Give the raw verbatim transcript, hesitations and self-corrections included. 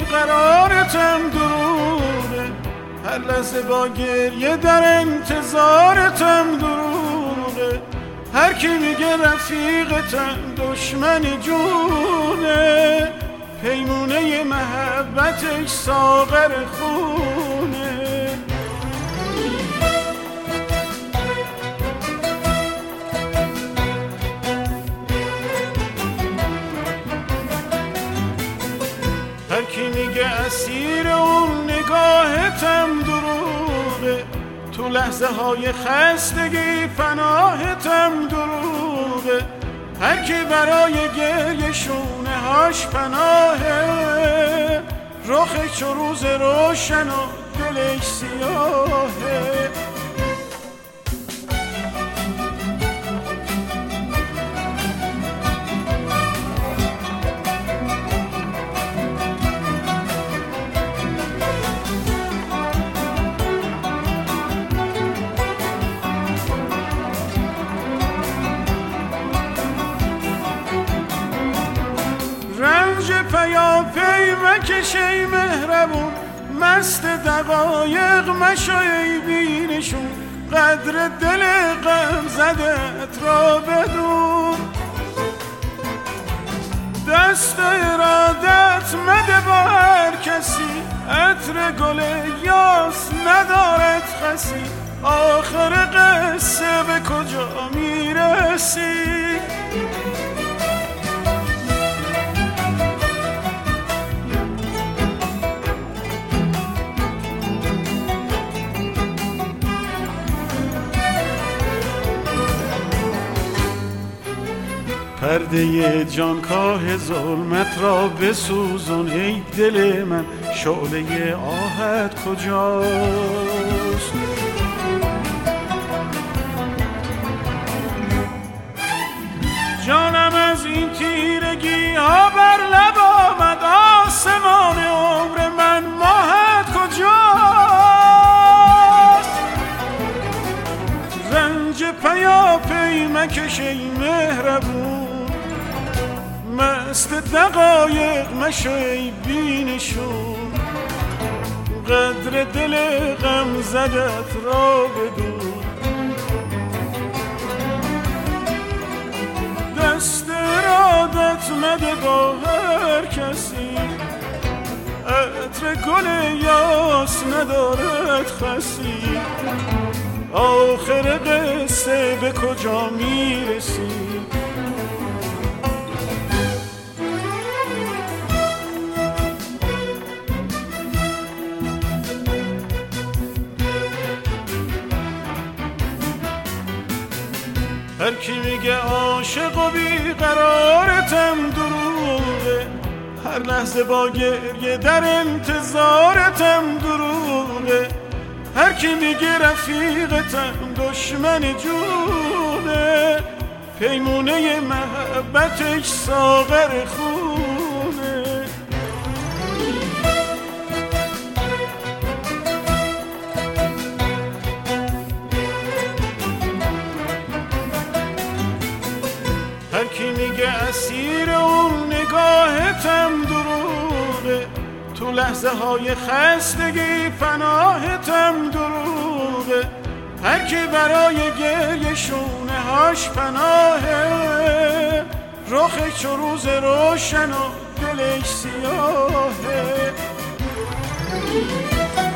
بیقرارتم دروغه، هر لحظه با گریه در انتظارتم دروغه، هر کی میگه رفیقتم دشمن جونه، پیمونه محبتش ساغر خونه. هر کی میگه اسیر اون نگاهتم دروغه، تو لحظه های خستگی پناهتم دروغه، هر کی برای گریه شونه هاش پناهه، رخش چو روز روشن و دلش سیاهه. رنج پیاپی مکش ای مهربون، مست دقایق مشو ای بینشون، قدر دل غم زدت را بدون، دست ارادت مده با هر کسی، عطر گل یاس ندارد خسی، آخر قصه به کجا میرسی؟ پرده جانکاه ظلمت را بسوزون ای دل من، شعله آهت کجاست؟ جانم از این تیرگی ها بر لب آمد، آسمان عمر من ماهت کجاست؟ رنج پیاپی مکش ای مهربون، مست دقایق مشو ای بینشون، قدر دل غم زدت را بدون، دست ارادت مده با هر کسی، عطر گل یاس ندارد خسی، آخر قصه به کجا میرسی؟ هر کی میگه عاشق و بیقرارتم دروغه، هر لحظه با گریه در انتظارتم دروغه، هر کی میگه رفیقتم دشمن جونه، پیمونه محبتش ساغر خونه. هر کی میگه اسیر اون نگاهتم دروغه، تو لحظه های خستگی پناهتم دروغه، هر کی برای گریه شونه هاش پناهه، رخش چو روز روشن و دلش سیاهه.